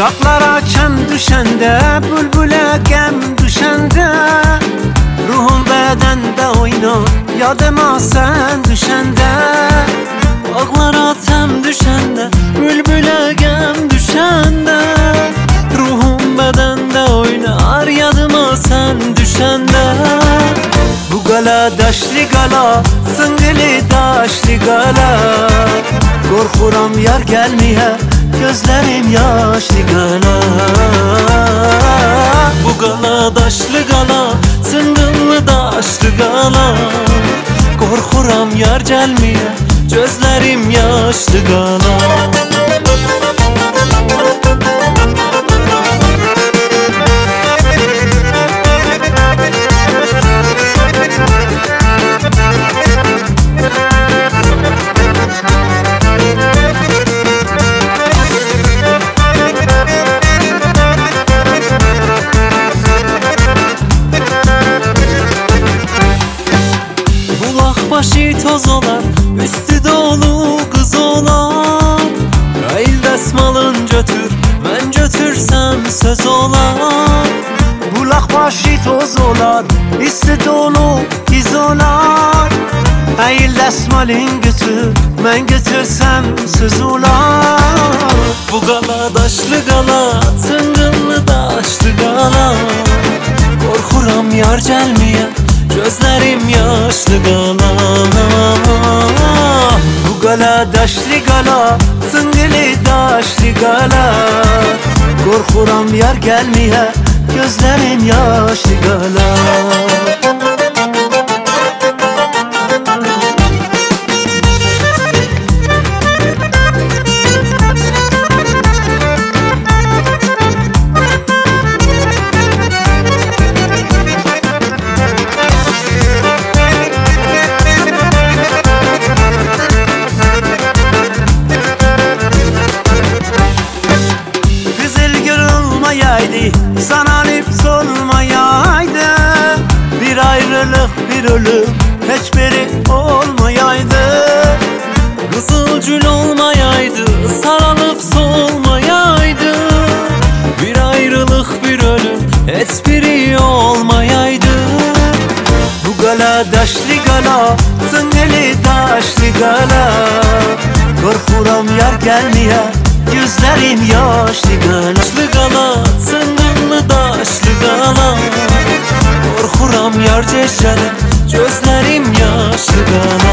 Dağlara çəm düşəndə, bülbülə qəm düşəndə, ruhum bədəndə oynar, yadıma sən düşəndə. Dağlara çəm düşəndə, bülbülə qəm düşəndə, ruhum bədəndə oynar, yadıma sən düşəndə. Bu qala daşlı qala, sıngılı daşlı qala, qorxuram yar gəlməyə, gözlerim yaşlı qala. Bu qala daşlı qala, çıngıllı daşlı qala, qorxuram yar gəlməyə, gözlerim yaşlı qala. Başı toz olar, üstü dolu kız olar. Qayıl dəsmalın götür, mən götürsəm söz olar. Bulaq başı toz olar, üstü dolu kız olar. Qayıl dəsmalın götür, mən götürsəm söz olar. Bu qala daşlı qala, çıngıllı daşlı qala, qorxuram yar gəlməyə, gözlerim yaşlı qala. Bu qala daşlı qala, çıngılı daşlı qala, qorxuram yar gəlməyə, gözlerim yaşlı qala. Sananıp solmayaydı, bir ayrılık bir ölüm hiçbiri olmayaydı. Kızılgül olmayaydı, sarılıp solmayaydı, bir ayrılık bir ölüm hiçbiri olmayaydı. Bu qala daşlı qala, çıngılı daşlı qala, qorxuram yar gəlməyə, gözlerim yaşlı qala. Daşlı qala, çıngılı daşlı qala, qorxuram yar gecələr, gözlerim yaşlı qala.